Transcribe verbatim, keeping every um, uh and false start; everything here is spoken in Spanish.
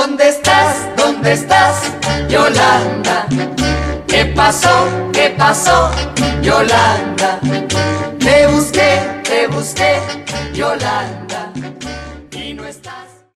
¿Dónde estás? ¿Dónde estás, Yolanda? ¿Qué pasó? ¿Qué pasó, Yolanda? Te busqué, te busqué, Yolanda.